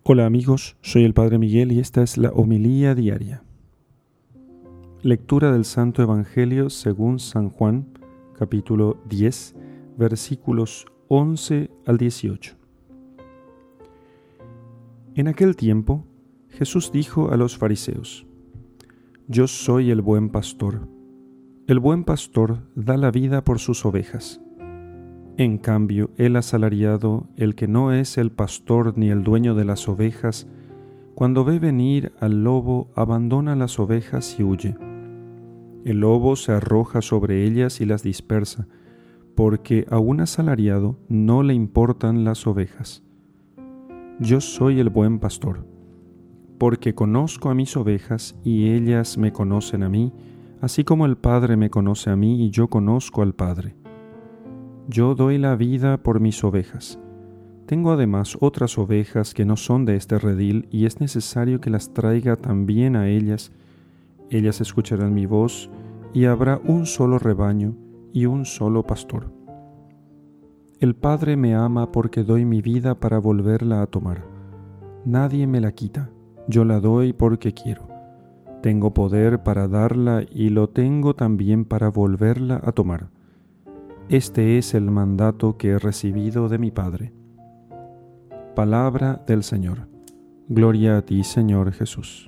Hola amigos, soy el Padre Miguel y esta es la homilía diaria. Lectura del Santo Evangelio según San Juan, capítulo 10, versículos 11 al 18. En aquel tiempo, Jesús dijo a los fariseos: Yo soy el buen pastor. El buen pastor da la vida por sus ovejas. En cambio, el asalariado, el que no es el pastor ni el dueño de las ovejas, cuando ve venir al lobo, abandona las ovejas y huye. El lobo se arroja sobre ellas y las dispersa, porque a un asalariado no le importan las ovejas. Yo soy el buen pastor, porque conozco a mis ovejas y ellas me conocen a mí, así como el Padre me conoce a mí y yo conozco al Padre. Yo doy la vida por mis ovejas. Tengo además otras ovejas que no son de este redil y es necesario que las traiga también a ellas. Ellas escucharán mi voz y habrá un solo rebaño y un solo pastor. El Padre me ama porque doy mi vida para volverla a tomar. Nadie me la quita, yo la doy porque quiero. Tengo poder para darla y lo tengo también para volverla a tomar. Este es el mandato que he recibido de mi Padre. Palabra del Señor. Gloria a ti, Señor Jesús.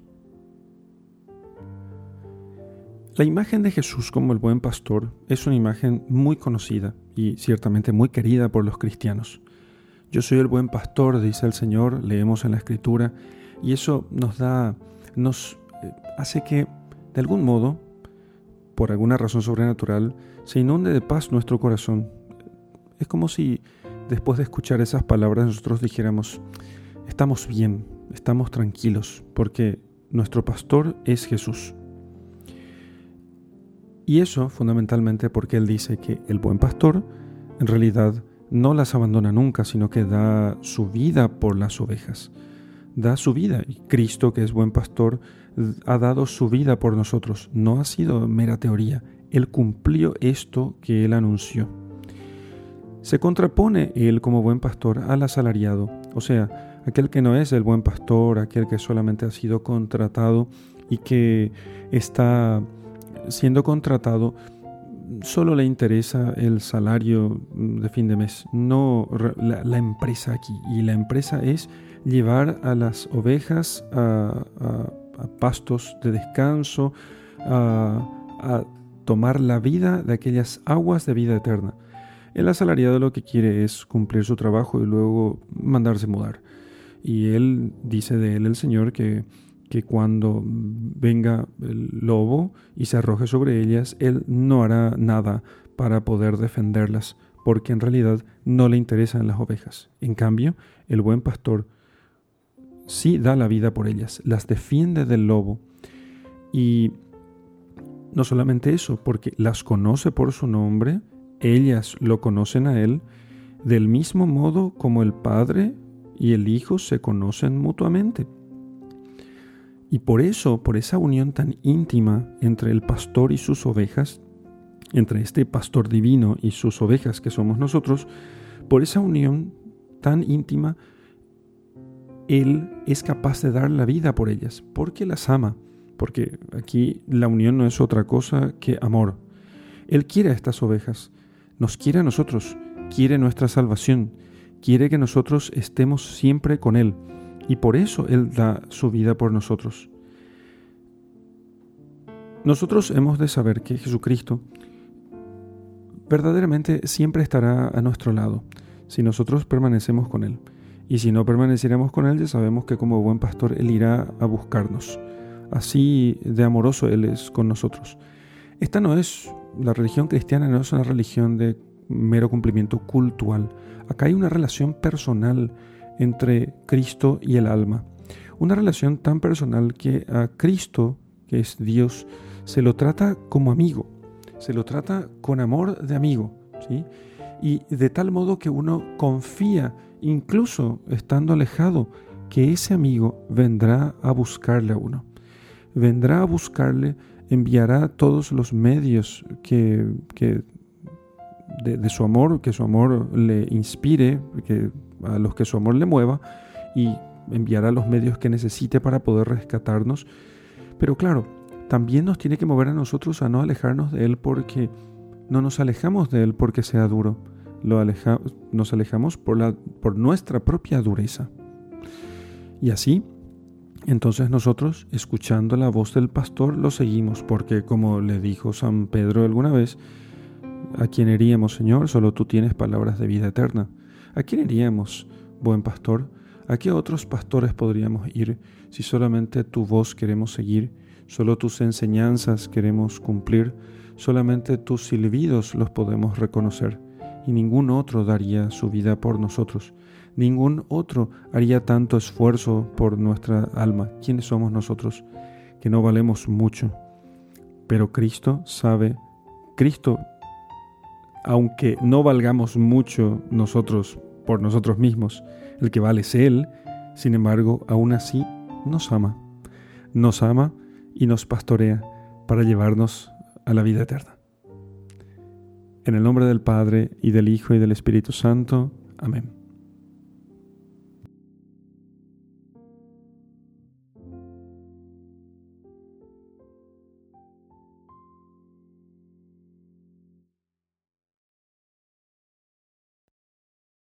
La imagen de Jesús como el buen pastor es una imagen muy conocida y ciertamente muy querida por los cristianos. Yo soy el buen pastor, dice el Señor, leemos en la Escritura, y eso nos hace que, de algún modo, por alguna razón sobrenatural, se inunde de paz nuestro corazón. Es como si después de escuchar esas palabras nosotros dijéramos: estamos bien, estamos tranquilos, porque nuestro pastor es Jesús. Y eso fundamentalmente porque Él dice que el buen pastor en realidad no las abandona nunca, sino que da su vida por las ovejas. Da su vida. Y Cristo, que es buen pastor, ha dado su vida por nosotros. No ha sido mera teoría. Él cumplió esto que Él anunció. Se contrapone Él como buen pastor al asalariado, o sea, aquel que no es el buen pastor, aquel que solamente ha sido contratado y que está siendo contratado, solo le interesa el salario de fin de mes, no la empresa aquí. Y la empresa es llevar a las ovejas a pastos de descanso, a tomar la vida de aquellas aguas de vida eterna. El asalariado lo que quiere es cumplir su trabajo y luego mandarse mudar. Y él dice de él, el Señor, que cuando venga el lobo y se arroje sobre ellas, él no hará nada para poder defenderlas, porque en realidad no le interesan las ovejas. En cambio, el buen pastor sí da la vida por ellas, las defiende del lobo. Y no solamente eso, porque las conoce por su nombre, ellas lo conocen a él, del mismo modo como el Padre y el Hijo se conocen mutuamente. Y por eso, por esa unión tan íntima entre el pastor y sus ovejas, entre este pastor divino y sus ovejas que somos nosotros, por esa unión tan íntima, Él es capaz de dar la vida por ellas, porque las ama, porque aquí la unión no es otra cosa que amor. Él quiere a estas ovejas, nos quiere a nosotros, quiere nuestra salvación, quiere que nosotros estemos siempre con Él. Y por eso Él da su vida por nosotros. Nosotros hemos de saber que Jesucristo verdaderamente siempre estará a nuestro lado, si nosotros permanecemos con Él. Y si no permaneciéramos con Él, ya sabemos que como buen pastor Él irá a buscarnos. Así de amoroso Él es con nosotros. La religión cristiana no es una religión de mero cumplimiento cultural. Acá hay una relación personal entre Cristo y el alma. Una relación tan personal que a Cristo, que es Dios, se lo trata como amigo, se lo trata con amor de amigo, ¿sí? Y de tal modo que uno confía, incluso estando alejado, que ese amigo vendrá a buscarle a uno. Vendrá a buscarle, enviará todos los medios de su amor, que su amor le inspire, a los que su amor le mueva, y enviará los medios que necesite para poder rescatarnos. Pero claro, también nos tiene que mover a nosotros a no alejarnos de Él, porque no nos alejamos de Él porque sea duro. Nos alejamos por nuestra propia dureza. Y así, entonces nosotros, escuchando la voz del pastor, lo seguimos, porque como le dijo San Pedro alguna vez, ¿a quién iríamos, Señor? Solo tú tienes palabras de vida eterna. ¿A quién iríamos, buen pastor? ¿A qué otros pastores podríamos ir si solamente tu voz queremos seguir, solo tus enseñanzas queremos cumplir, solamente tus silbidos los podemos reconocer? Y ningún otro daría su vida por nosotros. Ningún otro haría tanto esfuerzo por nuestra alma. ¿Quiénes somos nosotros? Que no valemos mucho. Pero Cristo sabe, aunque no valgamos mucho nosotros por nosotros mismos, el que vale es Él, sin embargo, aún así nos ama. Nos ama y nos pastorea para llevarnos a la vida eterna. En el nombre del Padre, y del Hijo, y del Espíritu Santo. Amén.